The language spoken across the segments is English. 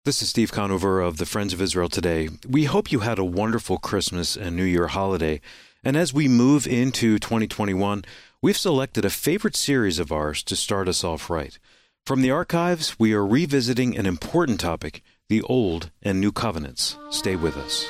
This is Steve Conover of the Friends of Israel Today. We hope you had a wonderful Christmas and New Year holiday. And as we move into 2021, we've selected a favorite series of ours to start us off right. From the archives, we are revisiting an important topic, the Old and New Covenants. Stay with us.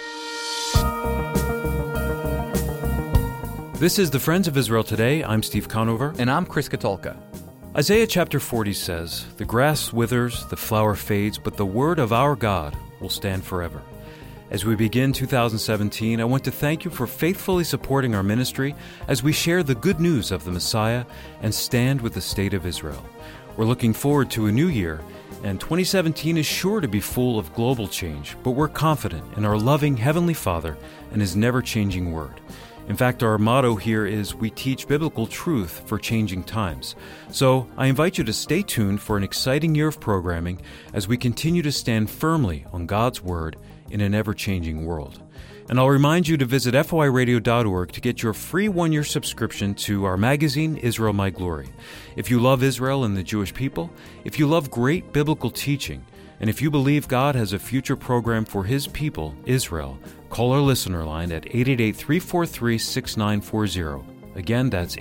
This is the Friends of Israel Today. I'm Steve Conover. And I'm Chris Katulka. Isaiah chapter 40 says, "The grass withers, the flower fades, but the word of our God will stand forever." As we begin 2017, I want to thank you for faithfully supporting our ministry as we share the good news of the Messiah and stand with the state of Israel. We're looking forward to a new year, and 2017 is sure to be full of global change, but we're confident in our loving Heavenly Father and His never-changing Word. In fact, our motto here is, we teach biblical truth for changing times. So I invite you to stay tuned for an exciting year of programming as we continue to stand firmly on God's Word in an ever-changing world. And I'll remind you to visit foiradio.org to get your free one-year subscription to our magazine, Israel My Glory. If you love Israel and the Jewish people, if you love great biblical teaching, and if you believe God has a future program for His people, Israel, call our listener line at 888-343-6940. Again, that's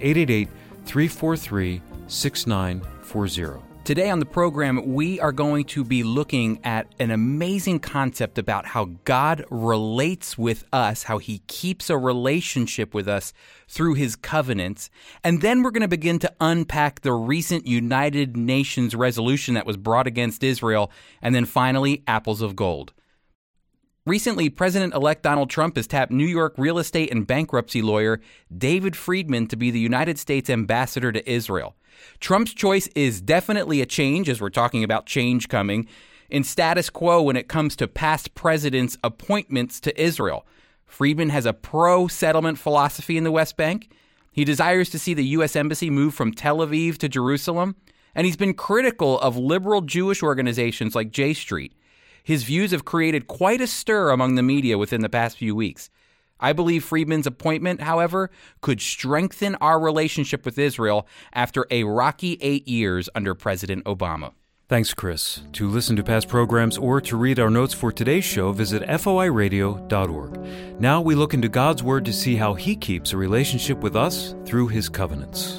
888-343-6940. Today on the program, we are going to be looking at an amazing concept about how God relates with us, how He keeps a relationship with us through His covenants. And then we're going to begin to unpack the recent United Nations resolution that was brought against Israel. And then finally, apples of gold. Recently, President-elect Donald Trump has tapped New York real estate and bankruptcy lawyer David Friedman to be the United States ambassador to Israel. Trump's choice is definitely a change, as we're talking about change coming, in status quo when it comes to past presidents' appointments to Israel. Friedman has a pro-settlement philosophy in the West Bank. He desires to see the U.S. Embassy move from Tel Aviv to Jerusalem, and he's been critical of liberal Jewish organizations like J Street. His views have created quite a stir among the media within the past few weeks. I believe Friedman's appointment, however, could strengthen our relationship with Israel after a rocky 8 years under President Obama. Thanks, Chris. To listen to past programs or to read our notes for today's show, visit foiradio.org. Now we look into God's Word to see how He keeps a relationship with us through His covenants.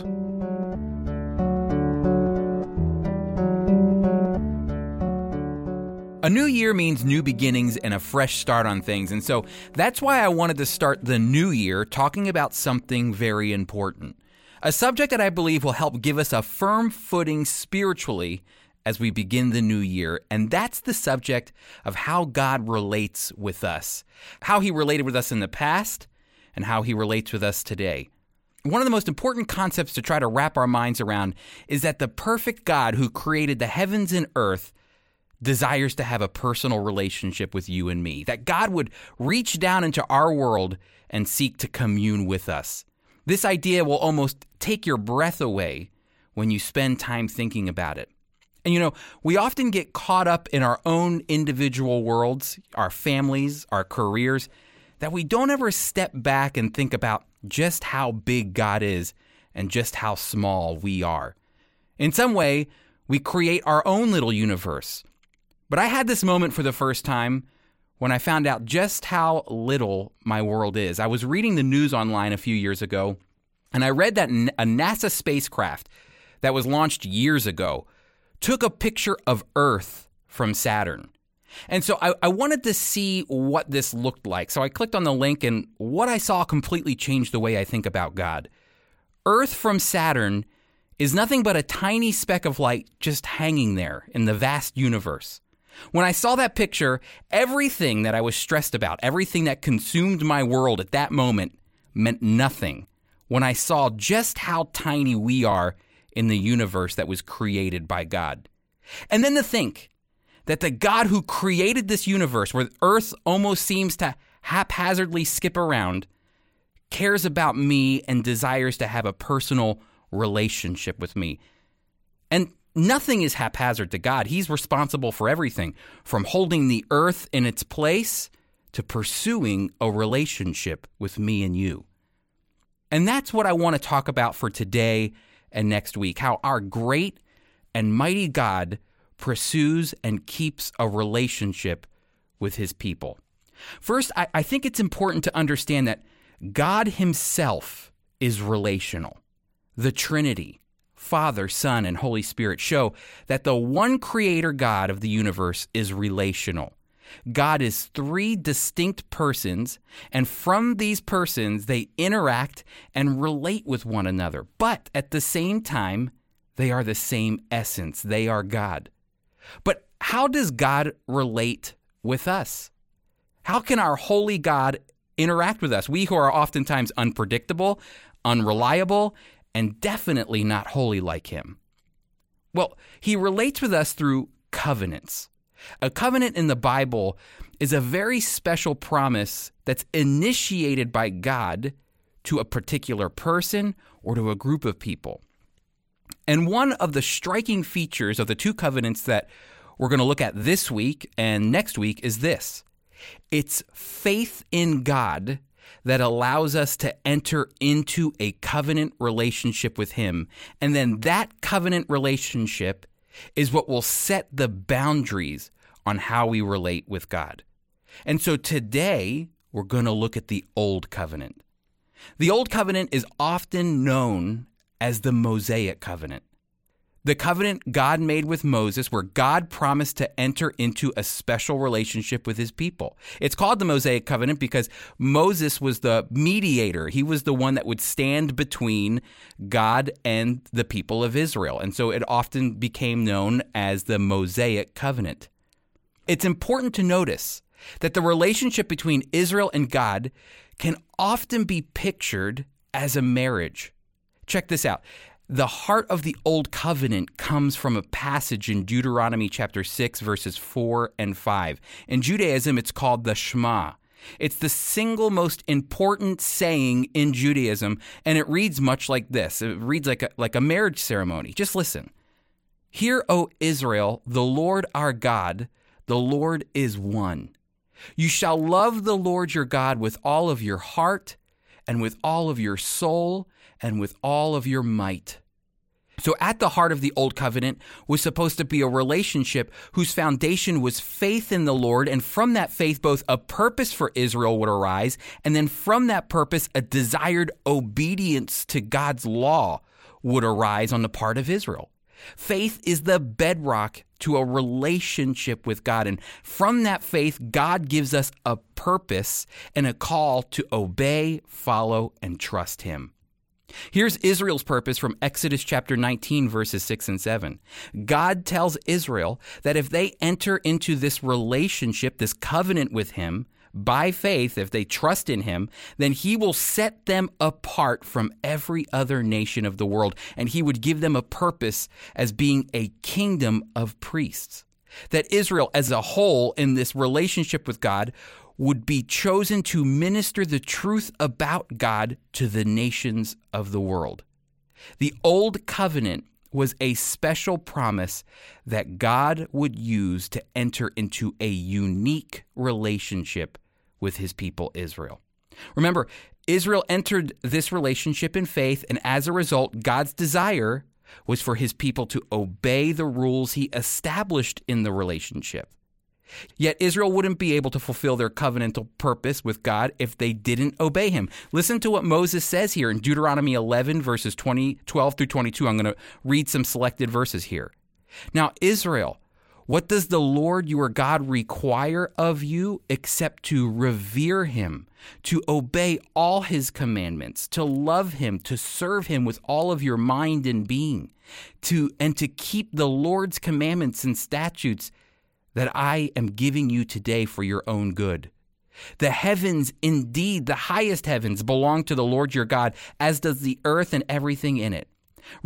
A new year means new beginnings and a fresh start on things, and so that's why I wanted to start the new year talking about something very important. A subject that I believe will help give us a firm footing spiritually as we begin the new year, and that's the subject of how God relates with us, how He related with us in the past, and how He relates with us today. One of the most important concepts to try to wrap our minds around is that the perfect God who created the heavens and earth desires to have a personal relationship with you and me, that God would reach down into our world and seek to commune with us. This idea will almost take your breath away when you spend time thinking about it. And you know, we often get caught up in our own individual worlds, our families, our careers, that we don't ever step back and think about just how big God is and just how small we are. In some way, we create our own little universe. But I had this moment for the first time when I found out just how little my world is. I was reading the news online a few years ago, and I read that a NASA spacecraft that was launched years ago took a picture of Earth from Saturn. And so I wanted to see what this looked like. So I clicked on the link, and what I saw completely changed the way I think about God. Earth from Saturn is nothing but a tiny speck of light just hanging there in the vast universe. When I saw that picture, everything that I was stressed about, everything that consumed my world at that moment meant nothing when I saw just how tiny we are in the universe that was created by God. And then to think that the God who created this universe, where Earth almost seems to haphazardly skip around, cares about me and desires to have a personal relationship with me. And nothing is haphazard to God. He's responsible for everything, from holding the earth in its place to pursuing a relationship with me and you. And that's what I want to talk about for today and next week, how our great and mighty God pursues and keeps a relationship with his people. First, I think it's important to understand that God himself is relational. The Trinity, Father, Son, and Holy Spirit show that the one creator God of the universe is relational. God is three distinct persons, and from these persons, they interact and relate with one another. But at the same time, they are the same essence. They are God. But how does God relate with us? How can our holy God interact with us? We who are oftentimes unpredictable, unreliable, and definitely not holy like him. Well, he relates with us through covenants. A covenant in the Bible is a very special promise that's initiated by God to a particular person or to a group of people. And one of the striking features of the two covenants that we're going to look at this week and next week is this. It's faith in God that allows us to enter into a covenant relationship with him. And then that covenant relationship is what will set the boundaries on how we relate with God. And so today, we're going to look at the Old Covenant. The Old Covenant is often known as the Mosaic Covenant. The covenant God made with Moses, where God promised to enter into a special relationship with his people. It's called the Mosaic Covenant because Moses was the mediator. He was the one that would stand between God and the people of Israel. And so it often became known as the Mosaic Covenant. It's important to notice that the relationship between Israel and God can often be pictured as a marriage. Check this out. The heart of the Old Covenant comes from a passage in Deuteronomy chapter 6, verses 4 and 5. In Judaism, it's called the Shema. It's the single most important saying in Judaism, and it reads much like this. It reads like a marriage ceremony. Just listen. Hear, O Israel, the Lord our God, the Lord is one. You shall love the Lord your God with all of your heart and with all of your soul and with all of your might. So at the heart of the Old Covenant was supposed to be a relationship whose foundation was faith in the Lord, and from that faith, both a purpose for Israel would arise, and then from that purpose, a desired obedience to God's law would arise on the part of Israel. Faith is the bedrock to a relationship with God, and from that faith, God gives us a purpose and a call to obey, follow, and trust him. Here's Israel's purpose from Exodus chapter 19, verses 6 and 7. God tells Israel that if they enter into this relationship, this covenant with him, by faith, if they trust in him, then he will set them apart from every other nation of the world, and he would give them a purpose as being a kingdom of priests. That Israel as a whole in this relationship with God would be chosen to minister the truth about God to the nations of the world. The Old Covenant was a special promise that God would use to enter into a unique relationship with his people Israel. Remember, Israel entered this relationship in faith, and as a result, God's desire was for his people to obey the rules he established in the relationship. Yet Israel wouldn't be able to fulfill their covenantal purpose with God if they didn't obey him. Listen to what Moses says here in Deuteronomy 11, verses 12 through 22. I'm going to read some selected verses here. Now, Israel, what does the Lord your God require of you except to revere him, to obey all his commandments, to love him, to serve him with all of your mind and being, and to keep the Lord's commandments and statutes that I am giving you today for your own good? The heavens, indeed, the highest heavens, belong to the Lord your God, as does the earth and everything in it.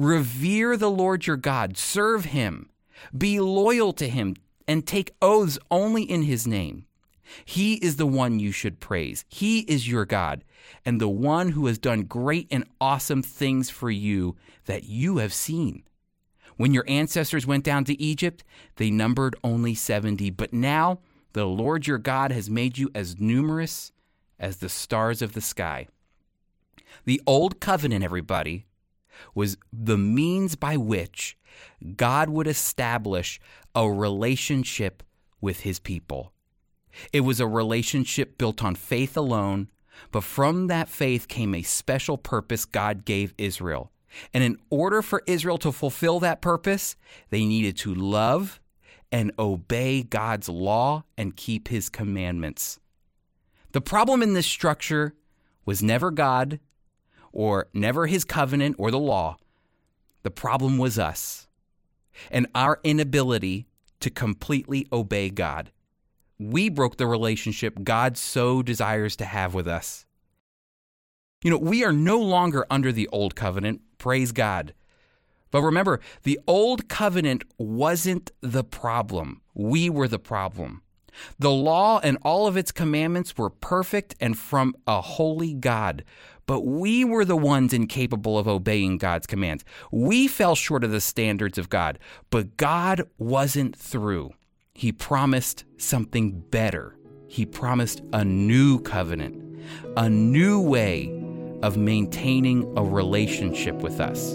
Revere the Lord your God, serve him, be loyal to him, and take oaths only in his name. He is the one you should praise. He is your God, and the one who has done great and awesome things for you that you have seen. When your ancestors went down to Egypt, they numbered only 70. But now the Lord your God has made you as numerous as the stars of the sky. The Old Covenant, everybody, was the means by which God would establish a relationship with his people. It was a relationship built on faith alone, but from that faith came a special purpose God gave Israel. And in order for Israel to fulfill that purpose, they needed to love and obey God's law and keep his commandments. The problem in this structure was never God or never his covenant or the law. The problem was us and our inability to completely obey God. We broke the relationship God so desires to have with us. We are no longer under the old covenant, praise God. But remember, the old covenant wasn't the problem. We were the problem. The law and all of its commandments were perfect and from a holy God. But we were the ones incapable of obeying God's commands. We fell short of the standards of God. But God wasn't through. He promised something better. He promised a new covenant, a new way of maintaining a relationship with us.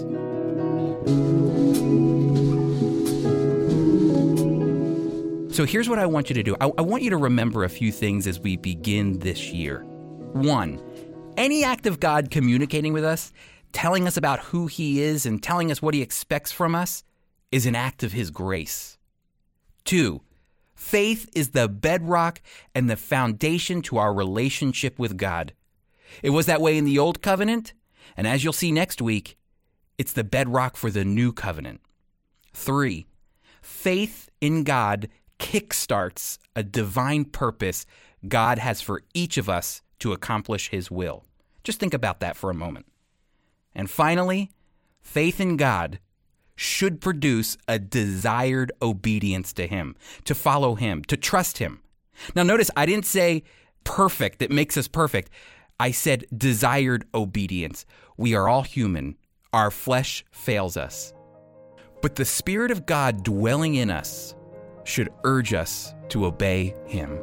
So here's what I want you to do. I want you to remember a few things as we begin this year. 1, any act of God communicating with us, telling us about who he is and telling us what he expects from us is an act of his grace. 2, faith is the bedrock and the foundation to our relationship with God. It was that way in the old covenant, and as you'll see next week, it's the bedrock for the new covenant. 3, faith in God kickstarts a divine purpose God has for each of us to accomplish his will. Just think about that for a moment. And finally, faith in God should produce a desired obedience to him, to follow him, to trust him. Now notice, I didn't say perfect, that makes us perfect. I said desired obedience. We are all human. Our flesh fails us. But the Spirit of God dwelling in us should urge us to obey him.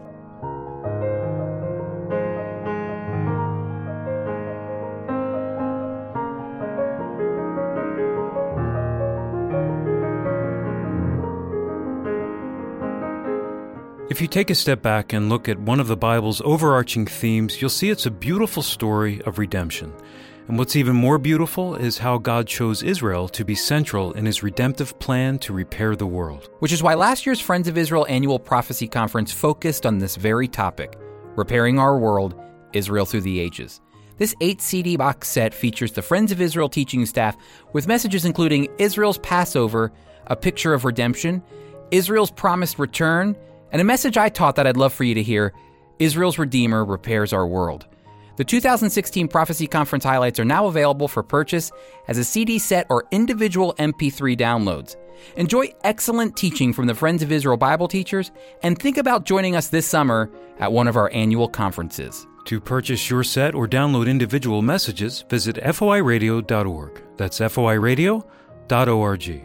If you take a step back and look at one of the Bible's overarching themes, you'll see it's a beautiful story of redemption. And what's even more beautiful is how God chose Israel to be central in his redemptive plan to repair the world. Which is why last year's Friends of Israel annual prophecy conference focused on this very topic, repairing our world, Israel through the ages. This 8-CD box set features the Friends of Israel teaching staff with messages including Israel's Passover, a picture of redemption, Israel's promised return, and a message I taught that I'd love for you to hear, Israel's Redeemer repairs our world. The 2016 Prophecy Conference highlights are now available for purchase as a CD set or individual MP3 downloads. Enjoy excellent teaching from the Friends of Israel Bible teachers, and think about joining us this summer at one of our annual conferences. To purchase your set or download individual messages, visit foiradio.org. That's foiradio.org.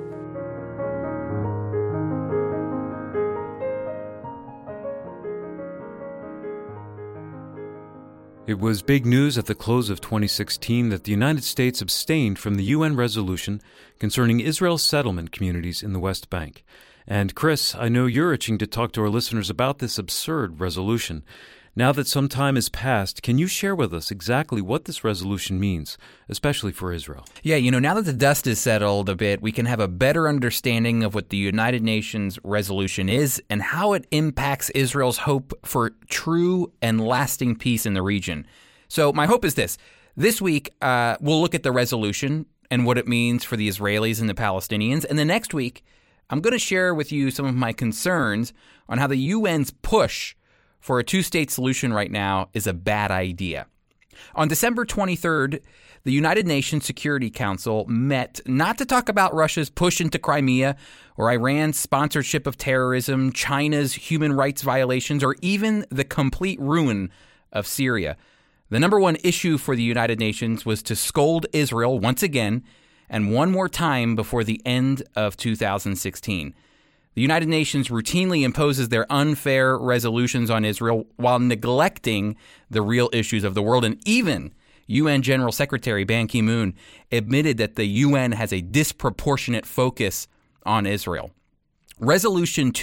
It was big news at the close of 2016 that the United States abstained from the UN resolution concerning Israel's settlement communities in the West Bank. And Chris, I know you're itching to talk to our listeners about this absurd resolution. Now that some time has passed, can you share with us exactly what this resolution means, especially for Israel? Yeah, now that the dust is settled a bit, we can have a better understanding of what the United Nations resolution is and how it impacts Israel's hope for true and lasting peace in the region. So my hope is this. This week, we'll look at the resolution and what it means for the Israelis and the Palestinians. And the next week, I'm going to share with you some of my concerns on how the UN's push for a two-state solution right now is a bad idea. On December 23rd, the United Nations Security Council met not to talk about Russia's push into Crimea or Iran's sponsorship of terrorism, China's human rights violations, or even the complete ruin of Syria. The number one issue for the United Nations was to scold Israel once again and one more time before the end of 2016. The United Nations routinely imposes their unfair resolutions on Israel while neglecting the real issues of the world and even UN General Secretary Ban Ki-moon admitted that the UN has a disproportionate focus on Israel. Resolution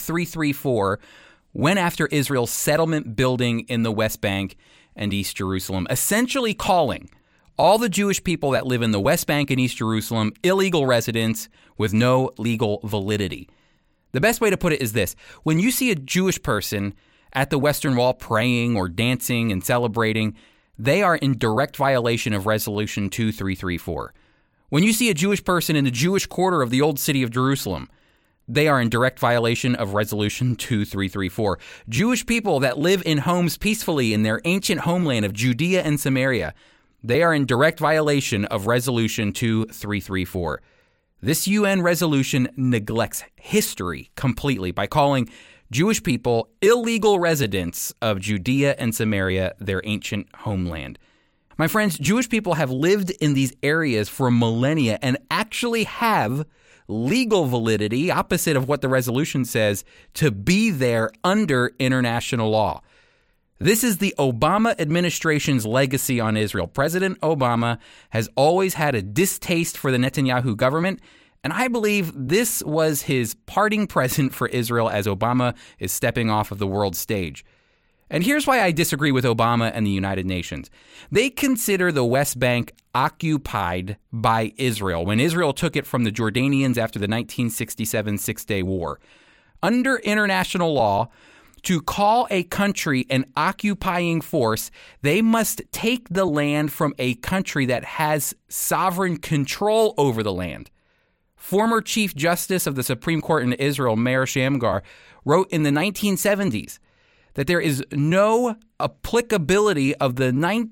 2334 went after Israel's settlement building in the West Bank and East Jerusalem, essentially calling all the Jewish people that live in the West Bank and East Jerusalem illegal residents with no legal validity. The best way to put it is this: when you see a Jewish person at the Western Wall praying or dancing and celebrating, they are in direct violation of Resolution 2334. When you see a Jewish person in the Jewish quarter of the old city of Jerusalem, they are in direct violation of Resolution 2334. Jewish people that live in homes peacefully in their ancient homeland of Judea and Samaria, they are in direct violation of Resolution 2334. This UN resolution neglects history completely by calling Jewish people illegal residents of Judea and Samaria, their ancient homeland. My friends, Jewish people have lived in these areas for millennia and actually have legal validity, opposite of what the resolution says, to be there under international law. This is the Obama administration's legacy on Israel. President Obama has always had a distaste for the Netanyahu government, and I believe this was his parting present for Israel as Obama is stepping off of the world stage. And here's why I disagree with Obama and the United Nations. They consider the West Bank occupied by Israel when Israel took it from the Jordanians after the 1967 Six-Day War. Under international law, to call a country an occupying force, they must take the land from a country that has sovereign control over the land. Former Chief Justice of the Supreme Court in Israel, Meir Shamgar, wrote in the 1970s that there is no applicability of the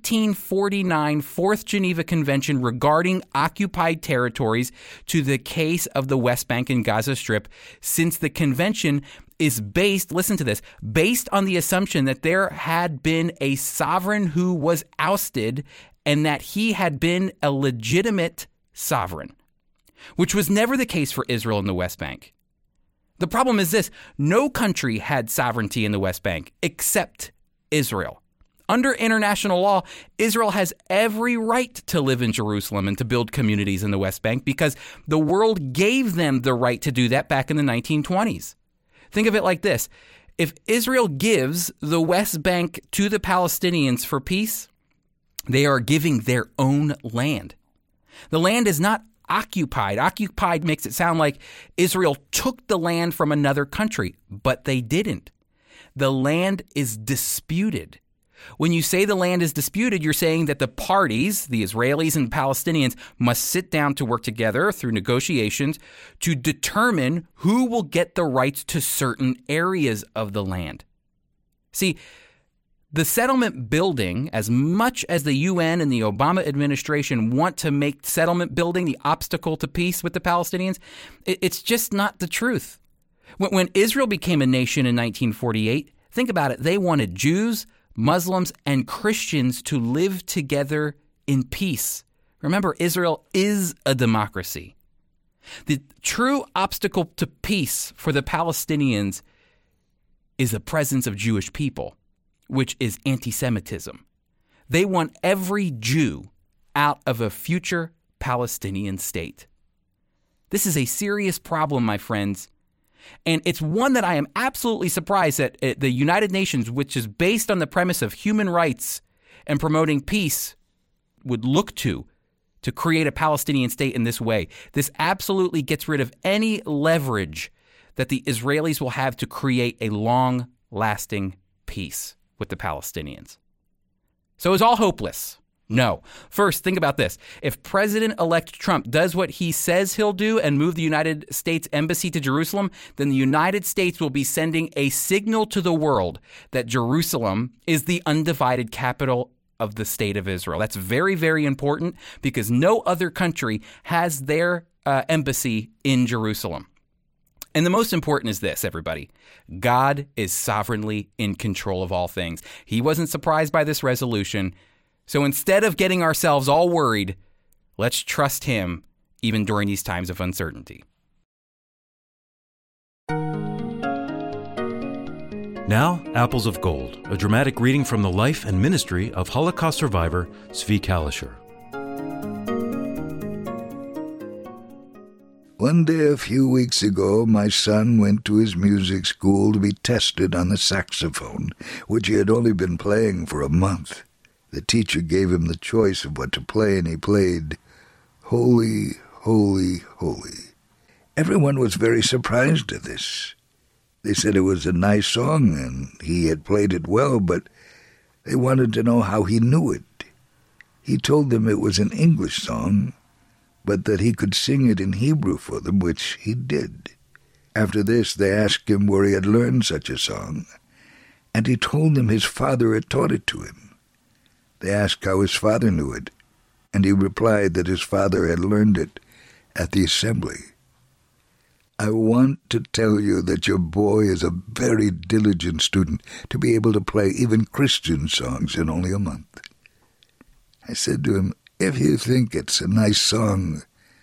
1949 Fourth Geneva Convention regarding occupied territories to the case of the West Bank and Gaza Strip, since the convention is based, listen to this, based on the assumption that there had been a sovereign who was ousted and that he had been a legitimate sovereign, which was never the case for Israel in the West Bank. The problem is this: no country had sovereignty in the West Bank except Israel. Under international law, Israel has every right to live in Jerusalem and to build communities in the West Bank because the world gave them the right to do that back in the 1920s. Think of it like this: if Israel gives the West Bank to the Palestinians for peace, they are giving their own land. The land is not occupied. Occupied makes it sound like Israel took the land from another country, but they didn't. The land is disputed. When you say the land is disputed, you're saying that the parties, the Israelis and Palestinians, must sit down to work together through negotiations to determine who will get the rights to certain areas of the land. See, the settlement building, as much as the UN and the Obama administration want to make settlement building the obstacle to peace with the Palestinians, it's just not the truth. When Israel became a nation in 1948, think about it, they wanted Jews, Muslims, and Christians to live together in peace. Remember, Israel is a democracy. The true obstacle to peace for the Palestinians is the presence of Jewish people, which is anti-Semitism. They want every Jew out of a future Palestinian state. This is a serious problem, my friends, and it's one that I am absolutely surprised that the United Nations, which is based on the premise of human rights and promoting peace, would look to create a Palestinian state in this way. This absolutely gets rid of any leverage that the Israelis will have to create a long-lasting peace with the Palestinians. So is all hopeless? No. First, think about this. If President-elect Trump does what he says he'll do and move the United States Embassy to Jerusalem, then the United States will be sending a signal to the world that Jerusalem is the undivided capital of the state of Israel. That's very, very important because no other country has their embassy in Jerusalem. And the most important is this, everybody. God is sovereignly in control of all things. He wasn't surprised by this resolution. So instead of getting ourselves all worried, let's trust him even during these times of uncertainty. Now, Apples of Gold, a dramatic reading from the life and ministry of Holocaust survivor Zvi Kalisher. One day a few weeks ago, my son went to his music school to be tested on the saxophone, which he had only been playing for a month. The teacher gave him the choice of what to play, and he played, "Holy, Holy, Holy." Everyone was very surprised at this. They said it was a nice song, and he had played it well, but they wanted to know how he knew it. He told them it was an English song, but that he could sing it in Hebrew for them, which he did. After this, they asked him where he had learned such a song, and he told them his father had taught it to him. They asked how his father knew it, and he replied that his father had learned it at the assembly. I want to tell you that your boy is a very diligent student to be able to play even Christian songs in only a month. I said to him, if you think it's a nice song,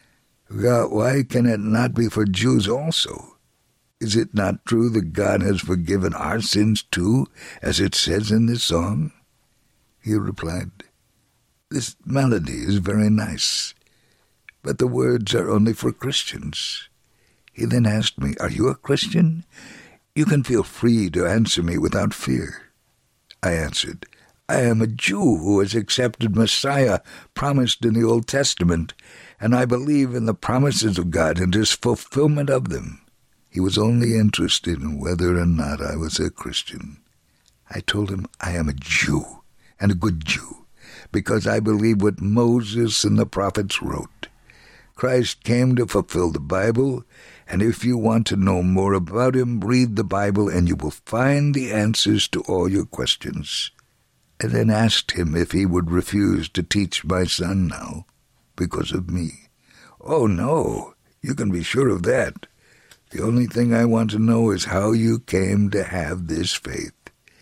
why can it not be for Jews also? Is it not true that God has forgiven our sins too, as it says in this song? He replied, this melody is very nice, but the words are only for Christians. He then asked me, are you a Christian? You can feel free to answer me without fear. I answered, I am a Jew who has accepted Messiah promised in the Old Testament, and I believe in the promises of God and his fulfillment of them. He was only interested in whether or not I was a Christian. I told him I am a Jew, and a good Jew, because I believe what Moses and the prophets wrote. Christ came to fulfill the Bible, and if you want to know more about him, read the Bible and you will find the answers to all your questions. I then asked him if he would refuse to teach my son now, because of me. Oh, no, you can be sure of that. The only thing I want to know is how you came to have this faith.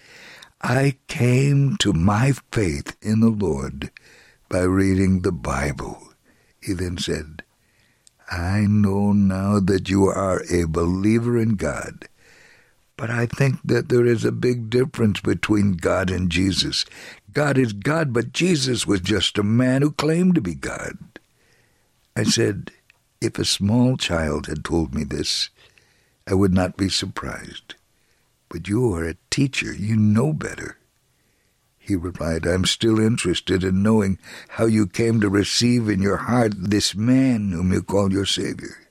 I came to my faith in the Lord by reading the Bible. He then said, I know now that you are a believer in God, but I think that there is a big difference between God and Jesus. God is God, but Jesus was just a man who claimed to be God. I said, if a small child had told me this, I would not be surprised. But you are a teacher, you know better. He replied, I'm still interested in knowing how you came to receive in your heart this man whom you call your Savior.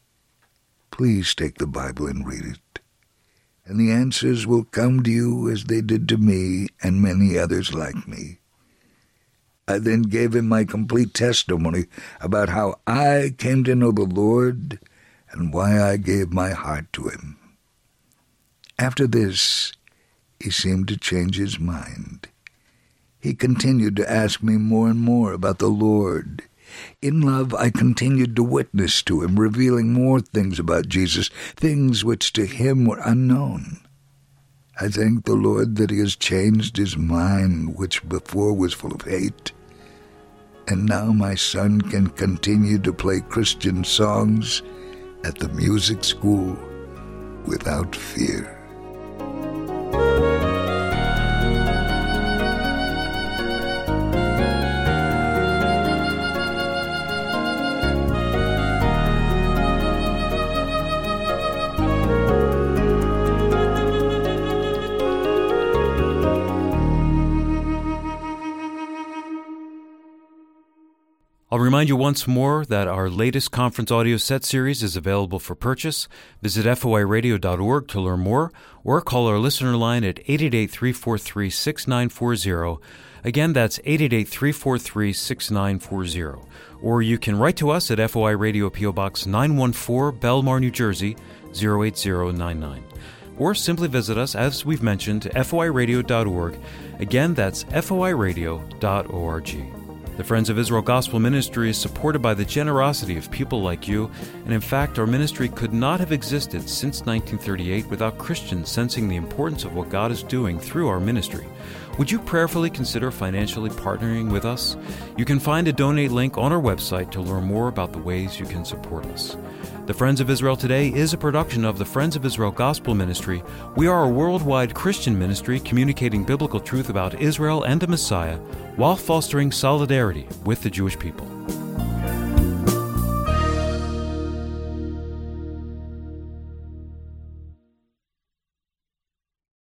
Please take the Bible and read it, and the answers will come to you as they did to me and many others like me. I then gave him my complete testimony about how I came to know the Lord and why I gave my heart to him. After this, he seemed to change his mind. He continued to ask me more and more about the Lord. In love, I continued to witness to him, revealing more things about Jesus, things which to him were unknown. I thank the Lord that he has changed his mind, which before was full of hate. And now my son can continue to play Christian songs at the music school without fear. I'll remind you once more that our latest conference audio set series is available for purchase. Visit foiradio.org to learn more, or call our listener line at 888-343-6940. Again, that's 888-343-6940. Or you can write to us at FOI Radio P.O. Box 914, Belmar, New Jersey, 08099. Or simply visit us, as we've mentioned, foiradio.org. Again, that's foiradio.org. The Friends of Israel Gospel Ministry is supported by the generosity of people like you, and in fact, our ministry could not have existed since 1938 without Christians sensing the importance of what God is doing through our ministry. Would you prayerfully consider financially partnering with us? You can find a donate link on our website to learn more about the ways you can support us. The Friends of Israel Today is a production of the Friends of Israel Gospel Ministry. We are a worldwide Christian ministry communicating biblical truth about Israel and the Messiah while fostering solidarity with the Jewish people.